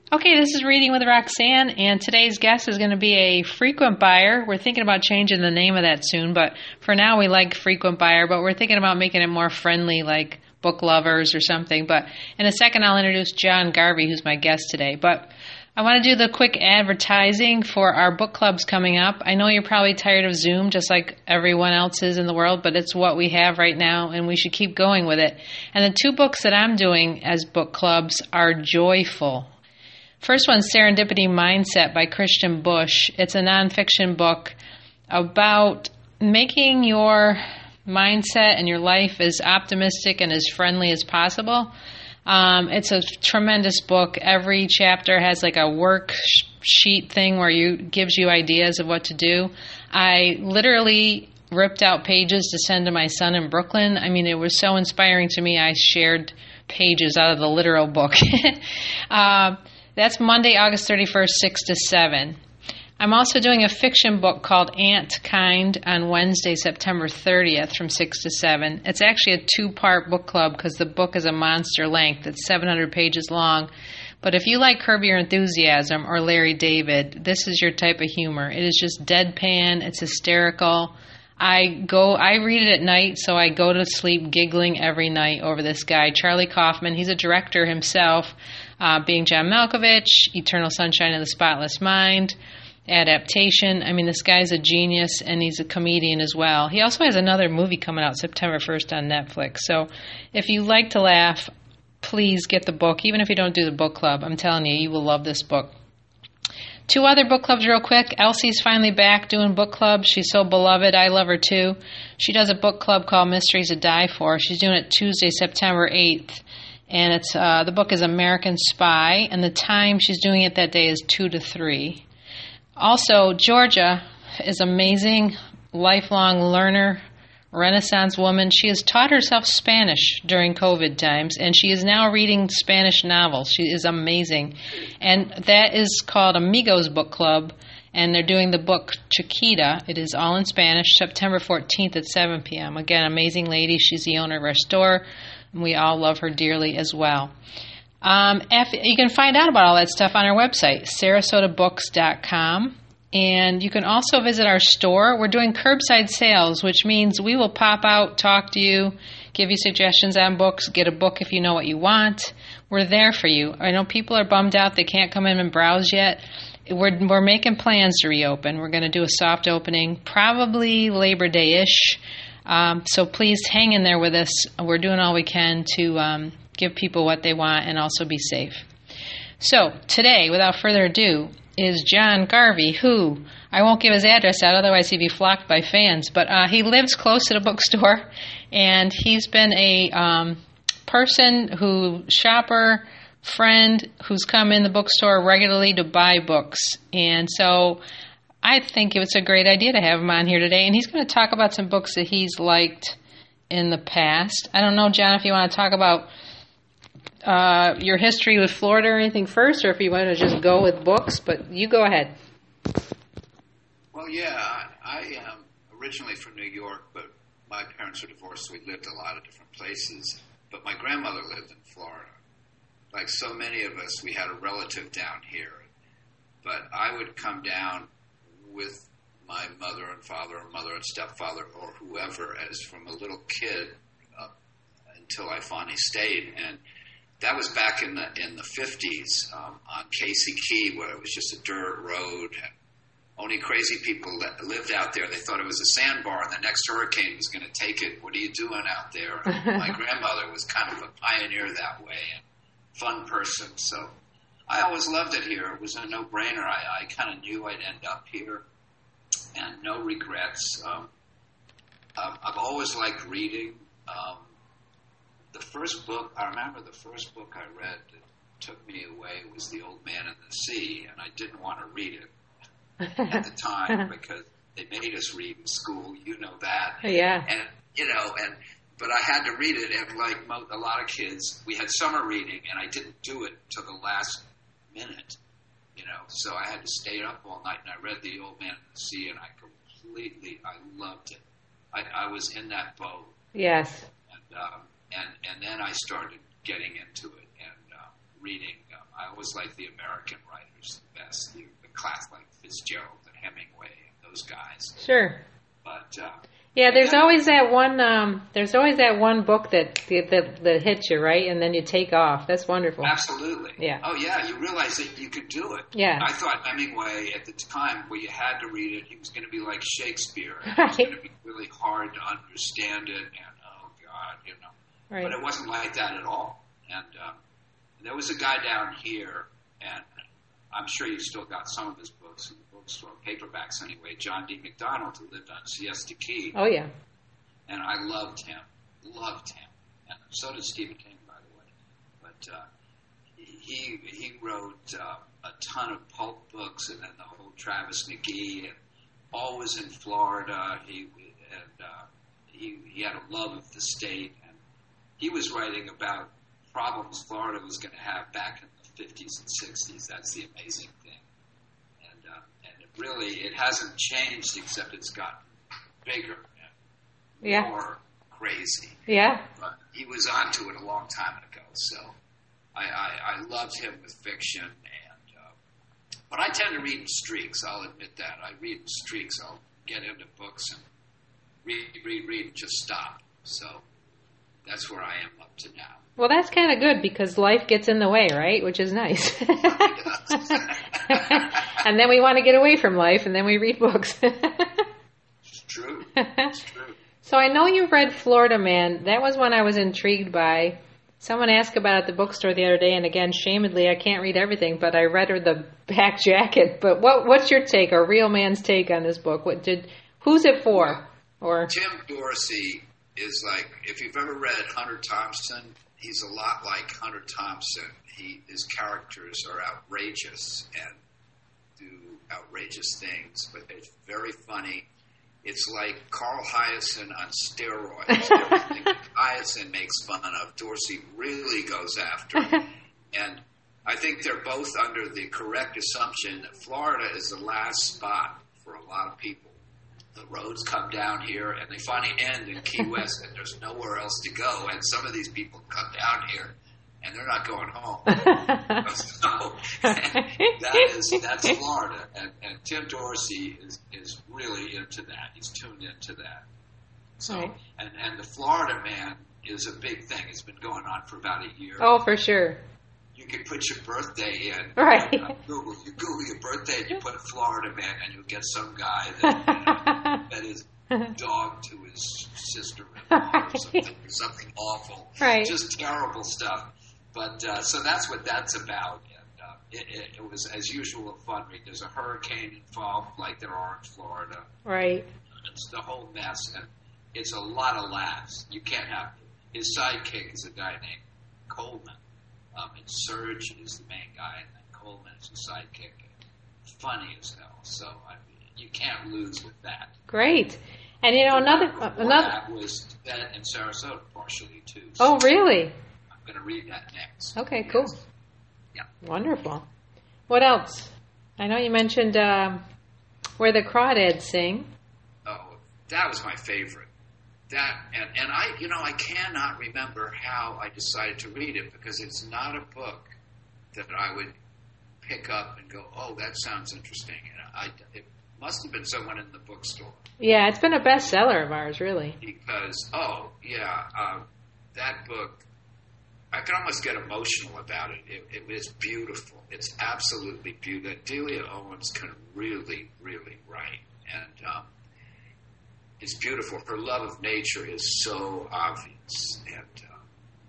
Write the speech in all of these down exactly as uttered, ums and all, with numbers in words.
Okay, this is Reading with Roxanne, and today's guest is going to be a frequent buyer. We're thinking about changing the name of that soon, but for now we like frequent buyer, but we're thinking about making it more friendly, like book lovers or something. But in a second, I'll introduce John Garvey, who's my guest today. But I want to do the quick advertising for our book clubs coming up. I know you're probably tired of Zoom, just like everyone else is in the world, but it's what we have right now, and we should keep going with it. And the two books that I'm doing as book clubs are joyful. First one's Serendipity Mindset by Christian Bush. It's a nonfiction book about making your mindset and your life as optimistic and as friendly as possible. Um, it's a tremendous book. Every chapter has like a worksheet thing where you gives you ideas of what to do. I literally ripped out pages to send to my son in Brooklyn. I mean, it was so inspiring to me. I shared pages out of the literal book. uh, That's Monday, August thirty-first, six to seven. I'm also doing a fiction book called Ant Kind on Wednesday, September thirtieth from six to seven. It's actually a two-part book club because the book is a monster length. It's seven hundred pages long. But if you like Curb Your Enthusiasm or Larry David, this is your type of humor. It is just deadpan. It's hysterical. I go. I read it at night, so I go to sleep giggling every night over this guy, Charlie Kaufman. He's a director himself. Uh, being John Malkovich, Eternal Sunshine of the Spotless Mind, Adaptation. I mean, this guy's a genius, and he's a comedian as well. He also has another movie coming out September first on Netflix. So if you like to laugh, please get the book. Even if you don't do the book club, I'm telling you, you will love this book. Two other book clubs real quick. Elsie's finally back doing book clubs. She's so beloved. I love her too. She does a book club called Mysteries to Die For. She's doing it Tuesday, September eighth. And it's uh, the book is American Spy, and the time she's doing it that day is two to three. Also, Georgia is amazing, lifelong learner, Renaissance woman. She has taught herself Spanish during COVID times, and she is now reading Spanish novels. She is amazing. And that is called Amigos Book Club, and they're doing the book Chiquita. It is all in Spanish, September fourteenth at seven p.m. Again, amazing lady. She's the owner of our store. We all love her dearly as well. Um, if, you can find out about all that stuff on our website, sarasota books dot com. And you can also visit our store. We're doing curbside sales, which means we will pop out, talk to you, give you suggestions on books, get a book if you know what you want. We're there for you. I know people are bummed out they can't come in and browse yet. We're, we're making plans to reopen. We're going to do a soft opening, probably Labor Day-ish. Um, so please hang in there with us. We're doing all we can to um, give people what they want and also be safe. So today, without further ado, is John Garvey, who, I won't give his address out, otherwise he'd be flocked by fans, but uh, he lives close to the bookstore, and he's been a um, person who, shopper, friend, who's come in the bookstore regularly to buy books. And so I think it's a great idea to have him on here today, and he's going to talk about some books that he's liked in the past. I don't know, John, if you want to talk about uh, your history with Florida or anything first, or if you want to just go with books, but you go ahead. Well, yeah, I, I am originally from New York, but my parents were divorced, so we lived a lot of different places. But my grandmother lived in Florida. Like so many of us, we had a relative down here. But I would come down with my mother and father or mother and stepfather or whoever as from a little kid uh, until I finally stayed. And that was back in the in the fifties um, on Casey Key, where it was just a dirt road. And only crazy people that lived out there. They thought it was a sandbar and the next hurricane was going to take it. What are you doing out there? And my grandmother was kind of a pioneer that way and fun person. So I always loved it here. It was a no-brainer. I, I kind of knew I'd end up here, and no regrets. Um, I've, I've always liked reading. Um, the first book, I remember the first book I read that took me away was The Old Man and the Sea, and I didn't want to read it at the time because they made us read in school. You know that. Yeah. And, you know, and but I had to read it, and like mo- a lot of kids, we had summer reading, and I didn't do it till the last minute, you know. So I had to stay up all night, and I read The Old Man and the Sea, and I completely, I loved it. I, I was in that boat. Yes. And um, and and then I started getting into it and uh, reading. Um, I always liked the American writers the best, the, the class like Fitzgerald and Hemingway and those guys. Sure. But uh, yeah, there's then, always that one. Um, there's always that one book that, that that hits you, right, and then you take off. That's wonderful. Absolutely. Yeah. Oh yeah, you realize that you could do it. Yeah. I thought Hemingway at the time, where you had to read it, he was going to be like Shakespeare. It Right. was going to be really hard to understand it, and oh God, you know. Right. But it wasn't like that at all. And um, there was a guy down here, and I'm sure you've still got some of his books in the bookstore, paperbacks anyway, John D. McDonald, who lived on Siesta Key. Oh, yeah. And I loved him, loved him. And so did Stephen King, by the way. But uh, he he wrote uh, a ton of pulp books, and then the whole Travis McGee, and always in Florida. He and uh, he he had a love of the state, and he was writing about problems Florida was going to have back in the fifties and sixties. That's the amazing thing. And uh, and it really, it hasn't changed, except it's gotten bigger and Yeah. more crazy. Yeah. But he was onto it a long time ago. So I, I, I loved him with fiction. And uh, but I tend to read in streaks. I'll admit that. I read in streaks. I'll get into books and read, read, read, and just stop. So that's where I am up to now. Well, that's kind of good because life gets in the way, right? Which is nice. And then we want to get away from life, and then we read books. It's true. It's true. So I know you read Florida Man. That was one I was intrigued by. Someone asked about it at the bookstore the other day, and again, shamedly, I can't read everything, but I read her the back jacket. But what what's your take, or Real Man's take on this book? What did who's it for? Or Tim Dorsey is like, if you've ever read Hunter Thompson, he's a lot like Hunter Thompson. He his characters are outrageous and do outrageous things, but it's very funny. It's like Carl Hyacin on steroids. Everything Hyacin makes fun of, Dorsey really goes after. And I think they're both under the correct assumption that Florida is the last spot for a lot of people. The roads come down here, and they finally end in Key West, and there's nowhere else to go. And some of these people come down here, and they're not going home. So that is that's Florida, and, and Tim Dorsey is, is really into that. He's tuned into that. So Right. and and the Florida Man is a big thing. It's been going on for about a year. oh, for sure. You can put your birthday in. Right. Uh, Google. You Google your birthday and you put a Florida Man, and you'll get some guy that, you know, that is dog to his sister-in-law or something, or something awful. Right. Just terrible stuff. But uh, so that's what that's about. And uh, it, it, it was, as usual, a fun read. There's a hurricane involved, like there are in Florida. Right. It's the whole mess, and it's a lot of laughs. You can't have his sidekick is a guy named Coleman. Um, and Serge is the main guy, and then Coleman is the sidekick. Funny as hell. So I mean, you can't lose with that. Great. And you know another Before another. that was that in Sarasota partially too. So Oh, really? I'm going to read that next. Okay, cool. Yeah. Wonderful. What else? I know you mentioned um, Where the Crawdads Sing. Oh, that was my favorite. That and, and I, you know, I cannot remember how I decided to read it because it's not a book that I would pick up and go, "Oh, that sounds interesting." And I, it must have been someone in the bookstore. Yeah, it's been a bestseller of ours, really. Because, oh yeah, uh, that book, I can almost get emotional about it. It, it is beautiful. It's absolutely beautiful. Delia Owens can really, really write, and um, it's beautiful. Her love of nature is so obvious, and uh,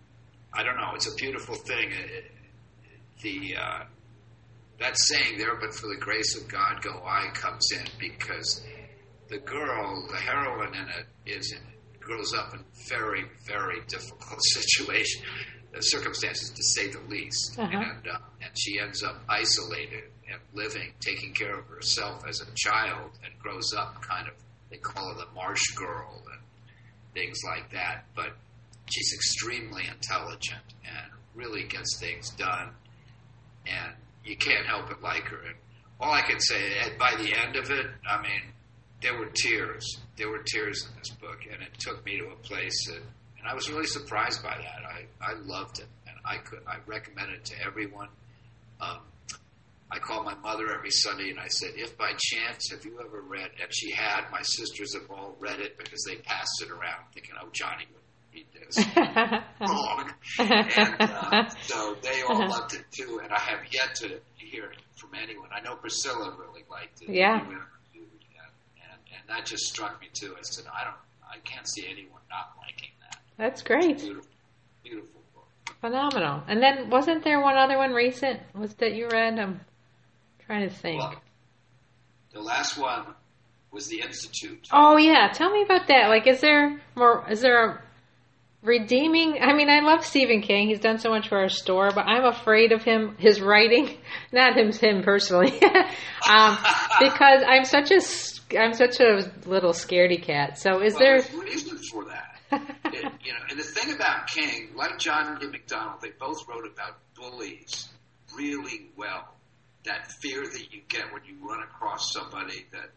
I don't know. It's a beautiful thing. It, the uh, that saying there, but for the grace of God go I, comes in because the girl, the heroine in it, is grows up in very, very difficult situation, uh, circumstances to say the least, Uh-huh. and uh, and she ends up isolated and living, taking care of herself as a child, and grows up kind of. They call her the marsh girl and things like that. But she's extremely intelligent and really gets things done. And you can't help but like her. And all I can say, by the end of it, I mean, there were tears. There were tears in this book. And it took me to a place that, and I was really surprised by that. I, I loved it. And I could, I recommend it to everyone. Um, I called my mother every Sunday and I said, if by chance, have you ever read, and she had, my sisters have all read it because they passed it around thinking, oh, Johnny would read this. Wrong. And uh, so they all loved it too, and I have yet to hear it from anyone. I know Priscilla really liked it. Yeah. And, and, and that just struck me too. I said, I don't, I can't see anyone not liking that. That's great. Beautiful, beautiful book. Phenomenal. And then wasn't there one other one recent was that you read? I'm trying to think. Well, the last one was The Institute. Oh yeah, tell me about that. Like, is there more? Is there a redeeming? I mean, I love Stephen King. He's done so much for our store, but I'm afraid of him, his writing, not him, him personally, um, because I'm such a I'm such a little scaredy cat. So, is well, there there's reason for that? it, you know, and the thing about King, like John D. MacDonald, they both wrote about bullies really well. That fear that you get when you run across somebody that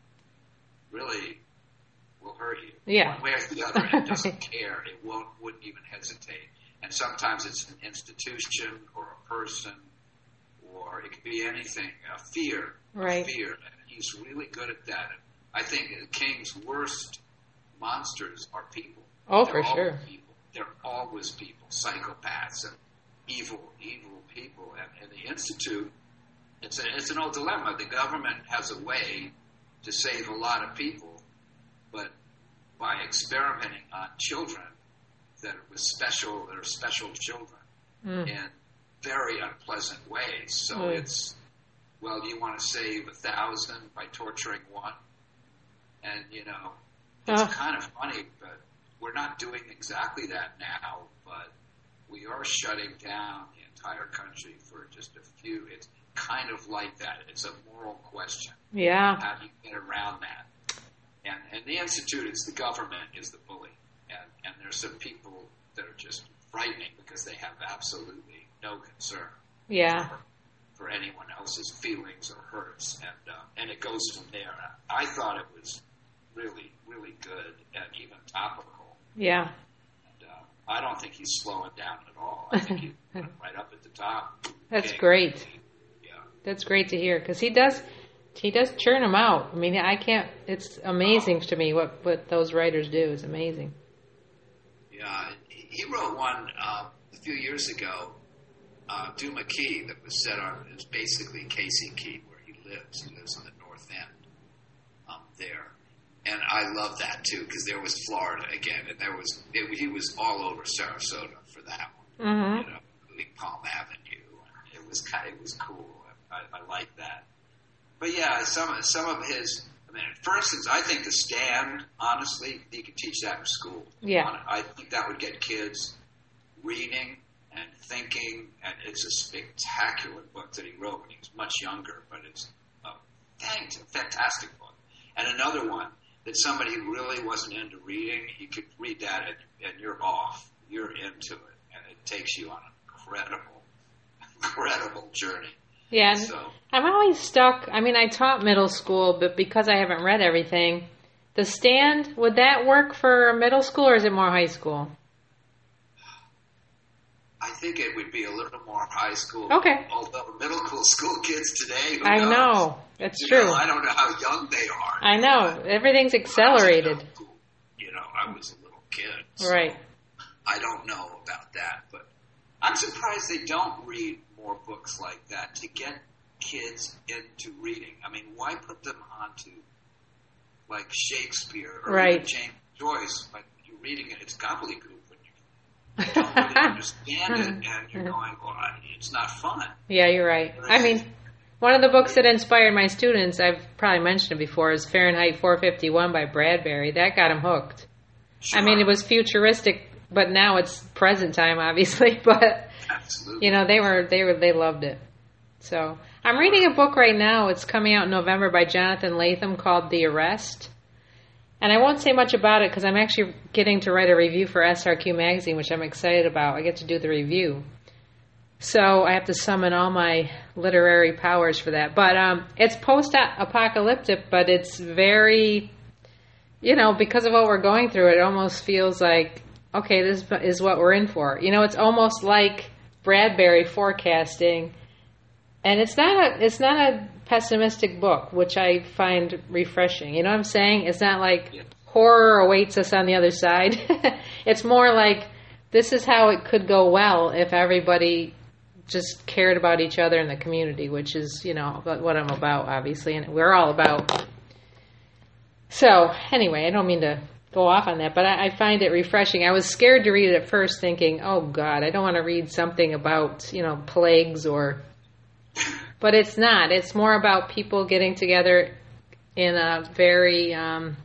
really will hurt you, yeah. one way or the other, and doesn't care. It won't, wouldn't even hesitate. And sometimes it's an institution or a person, or it could be anything. A fear, right? A fear. And he's really good at that. And I think King's worst monsters are people. Oh, They're for sure. People. They're always people, psychopaths and evil, evil people. And, and the Institute, it's, a, it's an old dilemma. The government has a way to save a lot of people, but by experimenting on children that are special, that are special children mm. in very unpleasant ways. So mm. it's, well, do you want to save a thousand by torturing one? And, you know, it's uh. kind of funny, but we're not doing exactly that now, but we are shutting down the entire country for just a few. It's kind of like that. It's a moral question. Yeah. How do you get around that? And, and the Institute is the government is the bully. And, and there's some people that are just frightening because they have absolutely no concern yeah. for, for anyone else's feelings or hurts. And, uh, and it goes from there. I thought it was really, really good and even topical. Yeah. And, uh, I don't think he's slowing down at all. I think he's right up at the top. That's okay. great. Yeah. That's great to hear because he does, he does churn them out. I mean, I can't. It's amazing oh. to me what, what those writers do. It's amazing. Yeah, he wrote one uh, a few years ago, uh, Duma Key, that was set on. It was basically Casey Key, where he lives. He lives on the north end um, there. And I love that, too, because there was Florida again, and there was it, he was all over Sarasota for that one, mm-hmm. you know, including Palm Avenue. And it was kind of, it was cool. I, I like that. But yeah, some some of his. I mean, for instance, I think The Stand. Honestly, you could teach that in school. Yeah, I think that would get kids reading and thinking. And it's a spectacular book that he wrote when he was much younger. But it's a dang, it's a fantastic book. And another one. That somebody who really wasn't into reading, you could read that and, and you're off. You're into it. And it takes you on an incredible, incredible journey. Yeah. So, I'm always stuck. I mean, I taught middle school, but because I haven't read everything, The Stand, would that work for middle school or is it more high school? I think it would be a little more high school. Okay. Although middle school kids today, who I knows? know. That's you true. Know, I don't know how young they are. I know. Everything's accelerated. You know, I was a little kid. So right. I don't know about that, but I'm surprised they don't read more books like that to get kids into reading. I mean, why put them onto, like, Shakespeare or right. even James Joyce? Like, you're reading it, it's gobbledygook when you don't really understand it, and you're going, well, it's not fun. Yeah, you're right. I mean... One of the books that inspired my students, I've probably mentioned it before, is Fahrenheit four fifty-one by Bradbury. That got them hooked. Sure. I mean, it was futuristic, but now it's present time, obviously. But Absolutely. You know, they were they were they loved it. So I'm reading a book right now. It's coming out in November by Jonathan Latham called The Arrest. And I won't say much about it because I'm actually getting to write a review for S R Q magazine, which I'm excited about. I get to do the review. So I have to summon all my literary powers for that. But um, it's post-apocalyptic, but it's very, you know, because of what we're going through, it almost feels like, okay, this is what we're in for. You know, it's almost like Bradbury forecasting And it's not a it's not a pessimistic book, which I find refreshing. You know what I'm saying? It's not like Yeah. horror awaits us on the other side. It's more like this is how it could go well if everybody just cared about each other in the community, which is, you know, what I'm about, obviously, and we're all about. So, anyway, I don't mean to go off on that, but I, I find it refreshing. I was scared to read it at first, thinking, oh, God, I don't want to read something about, you know, plagues or... But it's not. It's more about people getting together in a very... Um,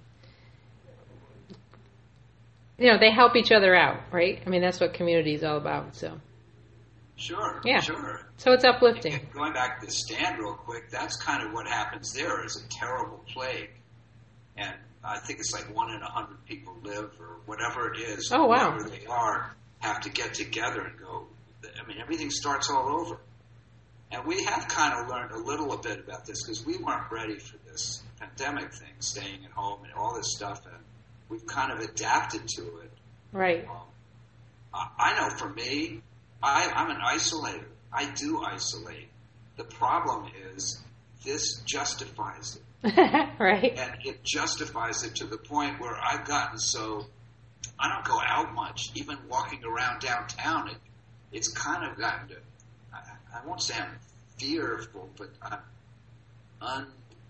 you know, they help each other out, right? I mean, that's what community is all about, so... Sure, Yeah. sure. So it's uplifting. And going back to the stand real quick, that's kind of what happens there is a terrible plague. And I think it's like one in a hundred people live or whatever it is. Oh, wow. Whoever they are have to get together and go. I mean, everything starts all over. And we have kind of learned a little bit about this because we weren't ready for this pandemic thing, staying at home and all this stuff. And we've kind of adapted to it. Right. Um, I, I know for me, I, I'm an isolator. I do isolate. The problem is this justifies it. Right. And it justifies it to the point where I've gotten so, I don't go out much. Even walking around downtown, it, it's kind of gotten to, I, I won't say I'm fearful, but I'm un,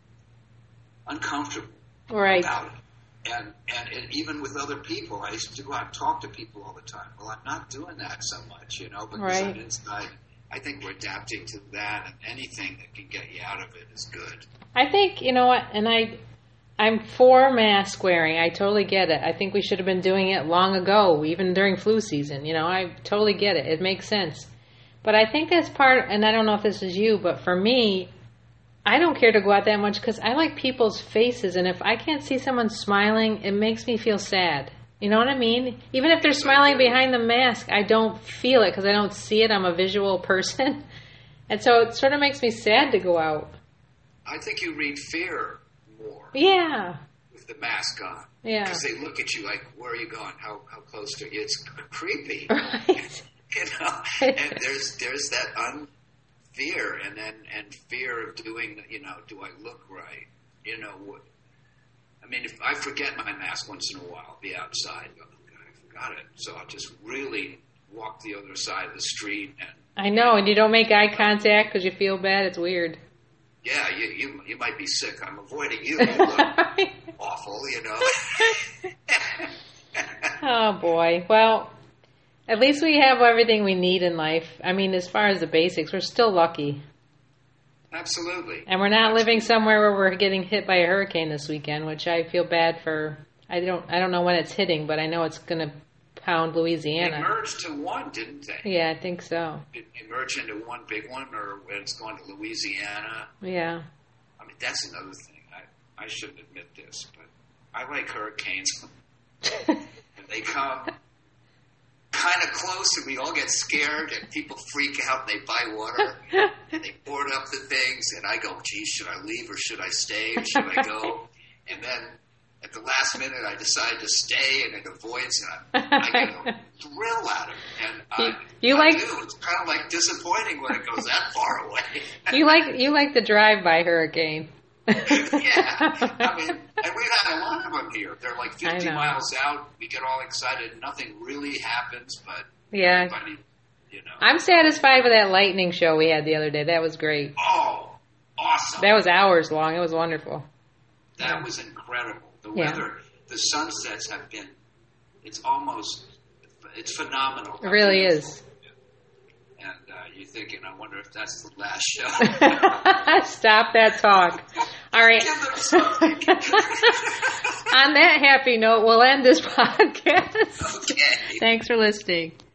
uncomfortable Right. about it. And, and and even with other people, I used to go out and talk to people all the time. Well, I'm not doing that so much, you know, because Right. I'm inside. I think we're adapting to that, and anything that can get you out of it is good. I think, you know what, and I, I'm for mask wearing. I totally get it. I think we should have been doing it long ago, even during flu season. You know, I totally get it. It makes sense. But I think that's part, and I don't know if this is you, but for me, I don't care to go out that much because I like people's faces, and if I can't see someone smiling, it makes me feel sad. You know what I mean? Even if they're smiling behind the mask, I don't feel it because I don't see it. I'm a visual person. And so it sort of makes me sad to go out. I think you read fear more Yeah. with the mask on. Yeah. Because they look at you like, where are you going? How how close to you? It's creepy. Right. You know? And there's there's that un fear and then and fear of doing, you know, do I look right? You know, what I mean, if I forget my mask once in a while, I'll be outside, go, oh, God, I forgot it. So I'll just really walk the other side of the street and I know, and you don't make eye contact because you feel bad. It's weird. yeah, you, you you might be sick. I'm avoiding you. You look awful, you know. Oh, boy. Well, at least we have everything we need in life. I mean, as far as the basics, we're still lucky. Absolutely. And we're not living somewhere where we're getting hit by a hurricane this weekend, which I feel bad for. I don't I don't know when it's hitting, but I know it's going to pound They Louisiana. merged to one, didn't they? Yeah, I think so. Did they merge into one big one, or when it's going to Louisiana? Yeah. I mean, that's another thing. I, I shouldn't admit this, but I like hurricanes. And they come kind of close, and we all get scared, and people freak out, and they buy water, and they board up the things, and I go, geez, should I leave, or should I stay, or should I go? And then at the last minute, I decide to stay, and it avoids, and I, I get a thrill out of it. And I, You- you I like- do. It's kind of like disappointing when it goes that far away. You like you like the drive-by hurricane. Yeah, I mean, and we've had a lot of them here. They're like fifty know. miles out. We get all excited. Nothing really happens, but Yeah. everybody, you know. I'm satisfied with that lightning show we had the other day. That was great. Oh, awesome! That was hours long. It was wonderful. That was incredible. The Yeah. weather, the sunsets have been, it's almost, it's phenomenal. It really is. And uh, you're thinking, I wonder if that's the last show. Stop that talk. All right. Give them something. On that happy note, we'll end this podcast. Okay. Thanks for listening.